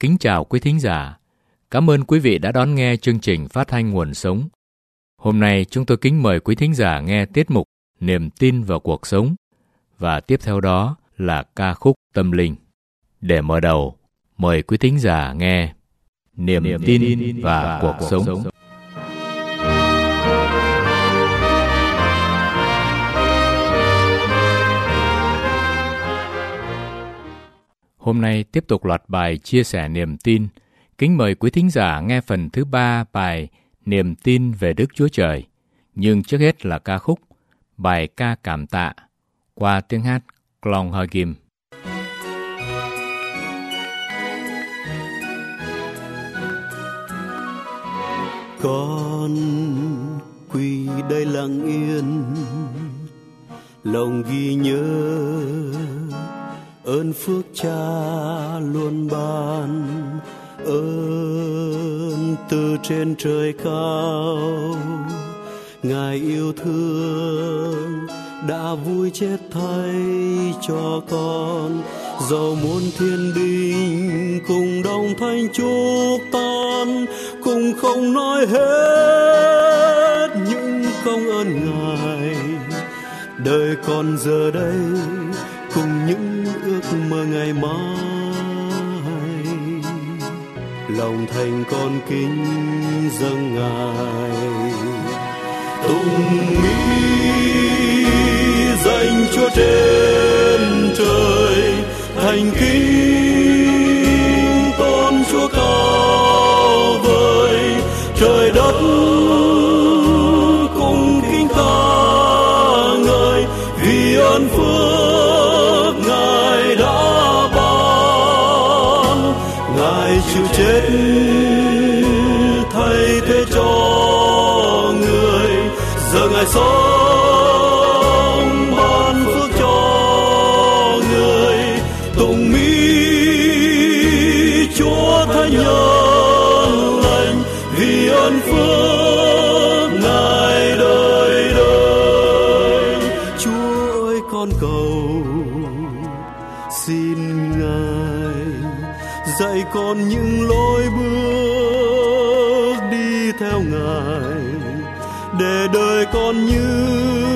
kính chào quý thính giả. Cảm ơn quý vị đã đón nghe chương trình phát thanh Nguồn Sống. Hôm nay chúng tôi kính mời quý thính giả nghe tiết mục Niềm tin vào cuộc sống và tiếp theo đó là ca khúc tâm linh. Để mở đầu, mời quý thính giả nghe Niềm tin và cuộc sống. Hôm nay tiếp tục loạt bài chia sẻ niềm tin. Kính mời quý thính giả nghe phần thứ 3 bài Niềm tin về Đức Chúa Trời. Nhưng trước hết là ca khúc Bài ca cảm tạ qua tiếng hát Klong Hagim. Con quỳ đây lặng yên, lòng ghi nhớ ơn phước Cha luôn ban, ơn từ trên trời cao. Ngài yêu thương đã vui chết thay cho con, dầu muôn thiên binh cùng đồng thanh chúc tan, cùng không nói hết những công ơn Ngài. Đời con giờ đây cùng những ước mơ ngày mai, lòng thành con kính dâng Ngài. Tụng mỹ danh Chúa trên trời, thành kính tôn Chúa cao vời. Trời đất cùng kính ca ngợi vì ơn phước Ngài đã ban. Ngài chịu chết thay thế cho người, giờ Ngài sống ban phước cho người. Tụng mỹ Chúa Thánh Nhân lành vì ơn phước Ngài đời đời. Chúa ơi, con cầu xin Ngài dạy con những lối bước đi theo Ngài, để đời con như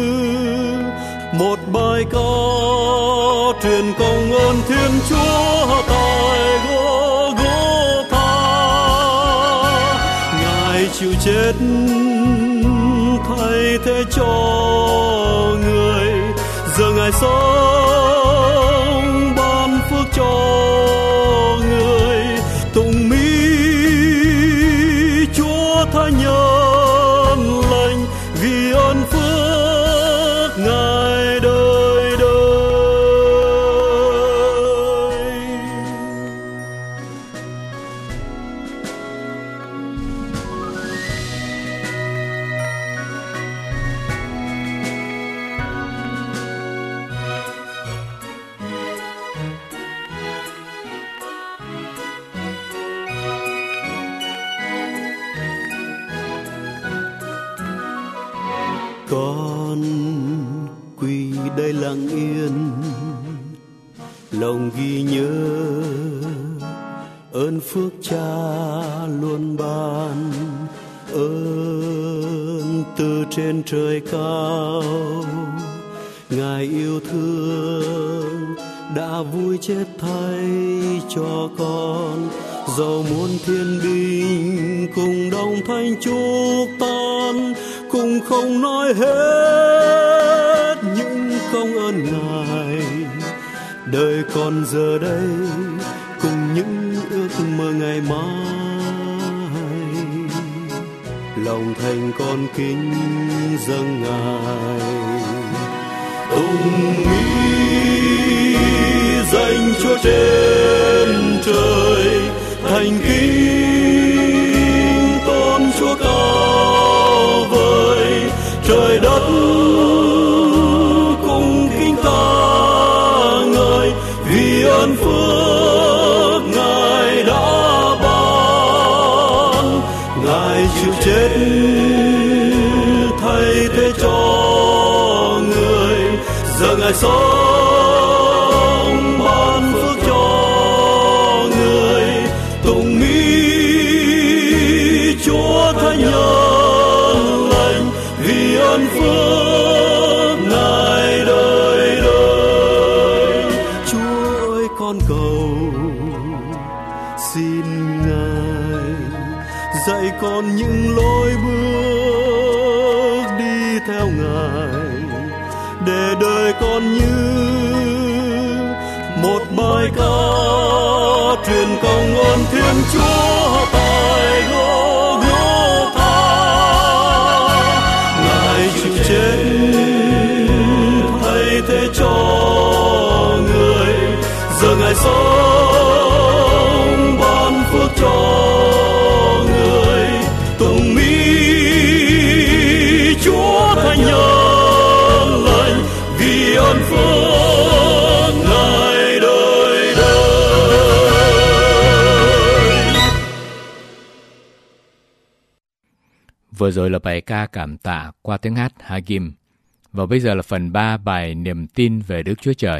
một bài ca truyền công ơn Thiên Chúa tại Gô-gô-tha. Ngài chịu chết thay thế cho người, giờ Ngài sống ban phước cho người. Tụng mỹ Chúa Thánh Nhân lành vì ơn phước Ngài đời đời. Con quỳ đây lặng yên, lòng ghi nhớ ơn phước Cha luôn ban, ơn từ trên trời cao. Ngài yêu thương đã vui chết thay cho con, dầu muôn thiên binh cùng đồng thanh chúc tan, cùng không nói hết những công ơn Ngài. Đời con giờ đây cùng những ước mơ ngày mai, lòng thành con kính dâng Ngài. Tụng mỹ danh Chúa trên trời, thành kính tôn Chúa cao vời. Trời đất cùng kính ca ngợi vì ơn phước Ngài đã ban. Ngài chịu chết thay thế cho người, giờ Ngài sống ban phước cho người. cầu. Xin Ngài dạy con những lối bước đi theo Ngài, để đời con như một bài ca truyền công ơn Thiên Chúa tại Golgotha. Ngài chịu chết thay thế cho người, giờ Ngài sống ban phước cho người. Tùng mỹ Chúa Thánh nhân lành, vì ơn phước Ngài đời đời. Vừa rồi là bài ca cảm tạ qua tiếng hát Hagim. Và bây giờ là phần 3 bài niềm tin về Đức Chúa Trời.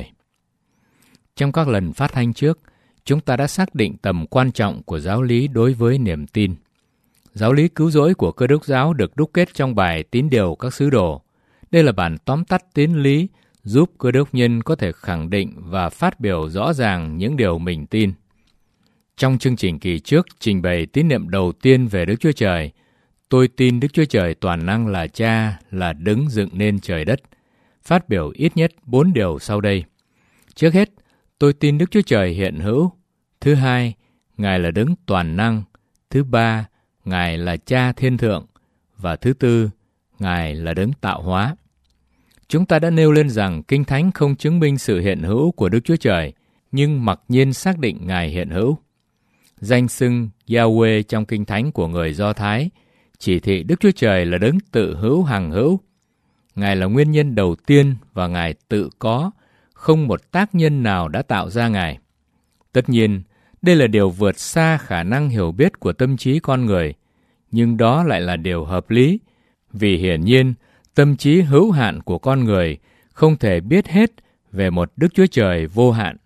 Trong các lần phát thanh trước, chúng ta đã xác định tầm quan trọng của giáo lý đối với niềm tin. Giáo lý cứu rỗi của Cơ Đốc giáo được đúc kết trong bài Tín điều các sứ đồ. Đây là bản tóm tắt tín lý giúp Cơ Đốc nhân có thể khẳng định và phát biểu rõ ràng những điều mình tin. Trong chương trình kỳ trước trình bày tín niệm đầu tiên về Đức Chúa Trời, tôi tin Đức Chúa Trời toàn năng là Cha, là đấng dựng nên trời đất. Phát biểu ít nhất 4 điều sau đây. Trước hết, tôi tin Đức Chúa Trời hiện hữu. Thứ hai, Ngài là đấng toàn năng. Thứ ba, Ngài là Cha thiên thượng. Và thứ tư, Ngài là đấng tạo hóa. Chúng ta đã nêu lên rằng Kinh Thánh không chứng minh sự hiện hữu của Đức Chúa Trời, nhưng mặc nhiên xác định Ngài hiện hữu. Danh xưng Yahweh trong Kinh Thánh của người Do Thái chỉ thị Đức Chúa Trời là đấng tự hữu hằng hữu. Ngài là nguyên nhân đầu tiên và Ngài tự có, không một tác nhân nào đã tạo ra Ngài. Tất nhiên, đây là điều vượt xa khả năng hiểu biết của tâm trí con người, nhưng đó lại là điều hợp lý, vì hiển nhiên, tâm trí hữu hạn của con người không thể biết hết về một Đức Chúa Trời vô hạn.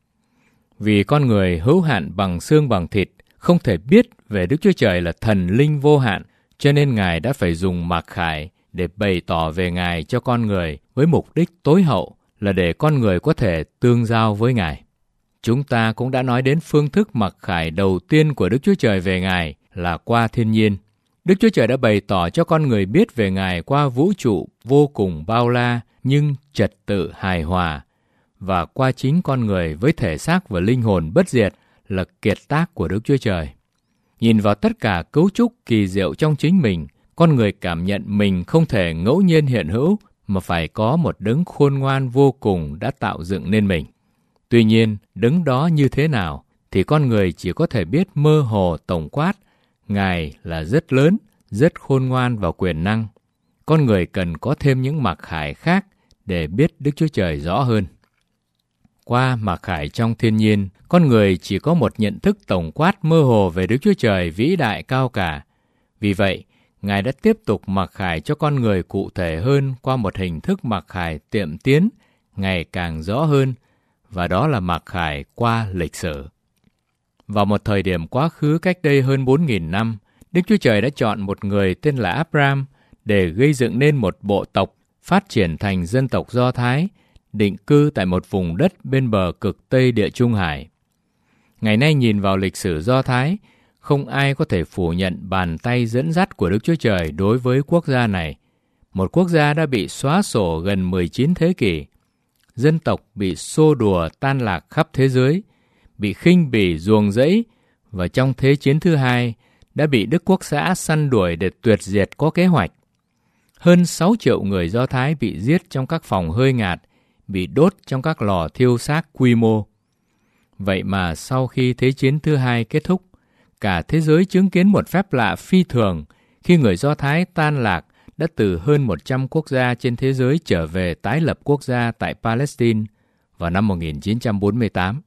Vì con người hữu hạn bằng xương bằng thịt, không thể biết về Đức Chúa Trời là thần linh vô hạn, cho nên Ngài đã phải dùng mặc khải để bày tỏ về Ngài cho con người với mục đích tối hậu là để con người có thể tương giao với Ngài. Chúng ta cũng đã nói đến phương thức mặc khải đầu tiên của Đức Chúa Trời về Ngài là qua thiên nhiên. Đức Chúa Trời đã bày tỏ cho con người biết về Ngài qua vũ trụ vô cùng bao la nhưng trật tự hài hòa, và qua chính con người với thể xác và linh hồn bất diệt là kiệt tác của Đức Chúa Trời. Nhìn vào tất cả cấu trúc kỳ diệu trong chính mình, con người cảm nhận mình không thể ngẫu nhiên hiện hữu mà phải có một đấng khôn ngoan vô cùng đã tạo dựng nên mình. Tuy nhiên, đấng đó như thế nào thì con người chỉ có thể biết mơ hồ tổng quát. Ngài là rất lớn, rất khôn ngoan và quyền năng. Con người cần có thêm những mặc khải khác để biết Đức Chúa Trời rõ hơn. Qua mặc khải trong thiên nhiên, con người chỉ có một nhận thức tổng quát mơ hồ về Đức Chúa Trời vĩ đại cao cả. Vì vậy, Ngài đã tiếp tục mặc khải cho con người cụ thể hơn qua một hình thức mặc khải tiệm tiến, ngày càng rõ hơn, và đó là mặc khải qua lịch sử. Vào một thời điểm quá khứ cách đây hơn 4.000 năm, Đức Chúa Trời đã chọn một người tên là Abraham để gây dựng nên một bộ tộc phát triển thành dân tộc Do Thái, định cư tại một vùng đất bên bờ cực Tây Địa Trung Hải. Ngày nay nhìn vào lịch sử Do Thái, không ai có thể phủ nhận bàn tay dẫn dắt của Đức Chúa Trời đối với quốc gia này. Một quốc gia đã bị xóa sổ gần 19 thế kỷ. Dân tộc bị xô đùa tan lạc khắp thế giới, bị khinh bỉ ruồng rẫy, và trong Thế chiến thứ hai đã bị Đức Quốc xã săn đuổi để tuyệt diệt có kế hoạch. Hơn 6 triệu người Do Thái bị giết trong các phòng hơi ngạt, bị đốt trong các lò thiêu xác quy mô. Vậy mà sau khi Thế chiến thứ hai kết thúc, cả thế giới chứng kiến một phép lạ phi thường khi người Do Thái tan lạc đã từ hơn 100 quốc gia trên thế giới trở về tái lập quốc gia tại Palestine vào năm 1948.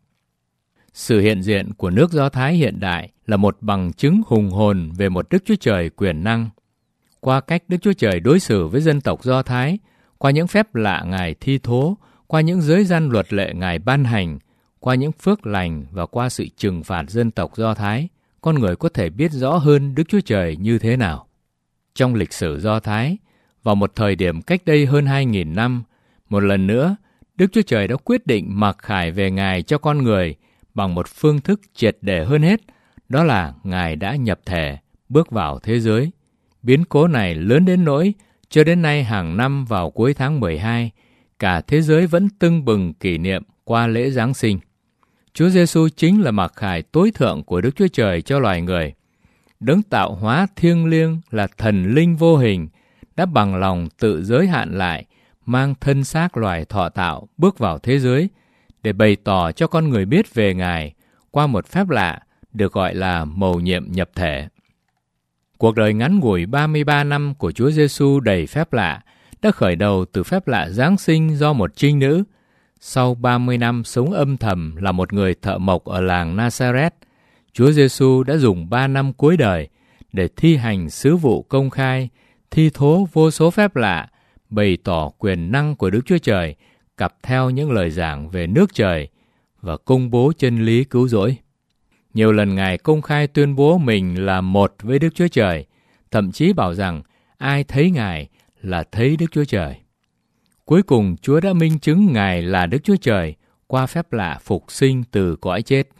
Sự hiện diện của nước Do Thái hiện đại là một bằng chứng hùng hồn về một Đức Chúa Trời quyền năng. Qua cách Đức Chúa Trời đối xử với dân tộc Do Thái, qua những phép lạ Ngài thi thố, qua những giới gian luật lệ Ngài ban hành, qua những phước lành và qua sự trừng phạt dân tộc Do Thái, con người có thể biết rõ hơn Đức Chúa Trời như thế nào. Trong lịch sử Do Thái, vào một thời điểm cách đây hơn 2.000 năm, một lần nữa, Đức Chúa Trời đã quyết định mặc khải về Ngài cho con người bằng một phương thức triệt để hơn hết, đó là Ngài đã nhập thể, bước vào thế giới. Biến cố này lớn đến nỗi, cho đến nay hàng năm vào cuối tháng 12, cả thế giới vẫn tưng bừng kỷ niệm qua lễ Giáng sinh. Chúa Giêsu chính là mặc khải tối thượng của Đức Chúa Trời cho loài người. Đấng tạo hóa thiêng liêng là thần linh vô hình, đã bằng lòng tự giới hạn lại, mang thân xác loài thọ tạo bước vào thế giới để bày tỏ cho con người biết về Ngài qua một phép lạ được gọi là mầu nhiệm nhập thể. Cuộc đời ngắn ngủi 33 năm của Chúa Giêsu đầy phép lạ đã khởi đầu từ phép lạ Giáng sinh do một trinh nữ. Sau 30 năm sống âm thầm là một người thợ mộc ở làng Nazareth, Chúa Giêsu đã dùng 3 năm cuối đời để thi hành sứ vụ công khai, thi thố vô số phép lạ, bày tỏ quyền năng của Đức Chúa Trời, cặp theo những lời giảng về nước trời và công bố chân lý cứu rỗi. Nhiều lần Ngài công khai tuyên bố mình là một với Đức Chúa Trời, thậm chí bảo rằng ai thấy Ngài là thấy Đức Chúa Trời. Cuối cùng, Chúa đã minh chứng Ngài là Đức Chúa Trời qua phép lạ phục sinh từ cõi chết.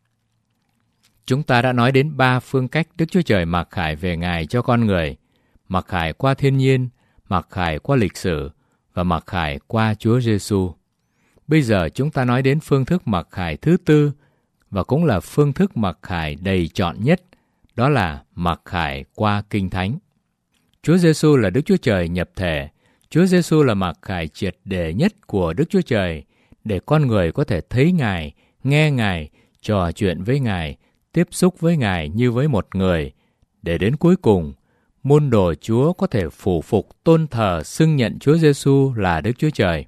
Chúng ta đã nói đến 3 phương cách Đức Chúa Trời mặc khải về Ngài cho con người: mặc khải qua thiên nhiên, mặc khải qua lịch sử và mặc khải qua Chúa Giêsu. Bây giờ chúng ta nói đến phương thức mặc khải thứ tư, và cũng là phương thức mặc khải đầy trọn nhất, đó là mặc khải qua Kinh Thánh. Chúa Giêsu là Đức Chúa Trời nhập thể. Chúa Giêsu là mặc khải triệt để nhất của Đức Chúa Trời để con người có thể thấy Ngài, nghe Ngài, trò chuyện với Ngài, tiếp xúc với Ngài như với một người, để đến cuối cùng, môn đồ Chúa có thể phủ phục tôn thờ xưng nhận Chúa Giêsu là Đức Chúa Trời.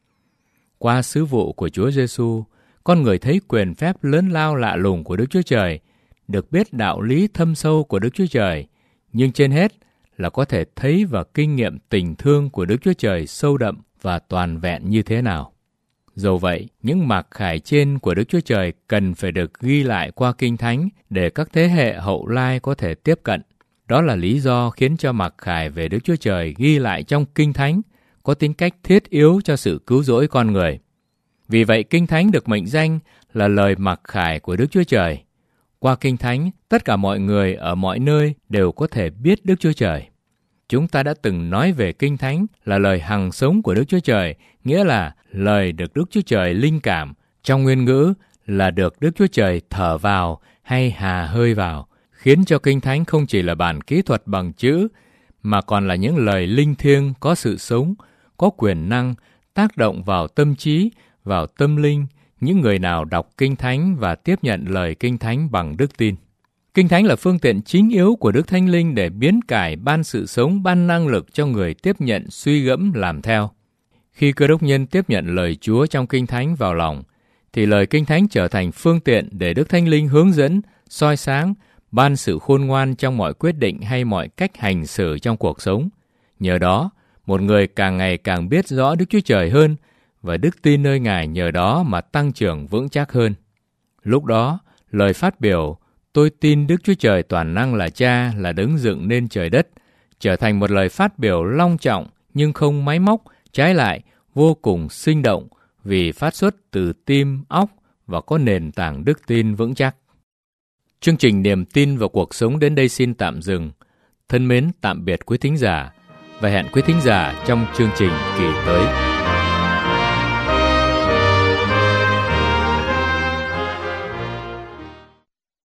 Qua sứ vụ của Chúa Giêsu, con người thấy quyền phép lớn lao lạ lùng của Đức Chúa Trời, được biết đạo lý thâm sâu của Đức Chúa Trời, nhưng trên hết là có thể thấy và kinh nghiệm tình thương của Đức Chúa Trời sâu đậm và toàn vẹn như thế nào. Dầu vậy, những mặc khải trên của Đức Chúa Trời cần phải được ghi lại qua Kinh Thánh để các thế hệ hậu lai có thể tiếp cận. Đó là lý do khiến cho mặc khải về Đức Chúa Trời ghi lại trong Kinh Thánh có tính cách thiết yếu cho sự cứu rỗi con người. Vì vậy, Kinh Thánh được mệnh danh là lời mặc khải của Đức Chúa Trời. Qua Kinh Thánh, tất cả mọi người ở mọi nơi đều có thể biết Đức Chúa Trời. Chúng ta đã từng nói về Kinh Thánh là lời hằng sống của Đức Chúa Trời, nghĩa là lời được Đức Chúa Trời linh cảm, trong nguyên ngữ là được Đức Chúa Trời thở vào hay hà hơi vào, khiến cho Kinh Thánh không chỉ là bản kỹ thuật bằng chữ, mà còn là những lời linh thiêng có sự sống, có quyền năng, tác động vào tâm trí, vào tâm linh, những người nào đọc Kinh Thánh và tiếp nhận lời Kinh Thánh bằng đức tin. Kinh Thánh là phương tiện chính yếu của Đức Thánh Linh để biến cải, ban sự sống, ban năng lực cho người tiếp nhận, suy gẫm, làm theo. Khi Cơ Đốc nhân tiếp nhận lời Chúa trong Kinh Thánh vào lòng, thì lời Kinh Thánh trở thành phương tiện để Đức Thánh Linh hướng dẫn, soi sáng, ban sự khôn ngoan trong mọi quyết định hay mọi cách hành xử trong cuộc sống. Nhờ đó, một người càng ngày càng biết rõ Đức Chúa Trời hơn, và đức tin nơi Ngài nhờ đó mà tăng trưởng vững chắc hơn. Lúc đó, lời phát biểu "Tôi tin Đức Chúa Trời toàn năng là Cha, là đấng dựng nên trời đất" trở thành một lời phát biểu long trọng nhưng không máy móc, trái lại vô cùng sinh động vì phát xuất từ tim, óc và có nền tảng đức tin vững chắc. Chương trình Niềm tin vào cuộc sống đến đây xin tạm dừng. Thân mến tạm biệt quý thính giả và hẹn quý thính giả trong chương trình kỳ tới.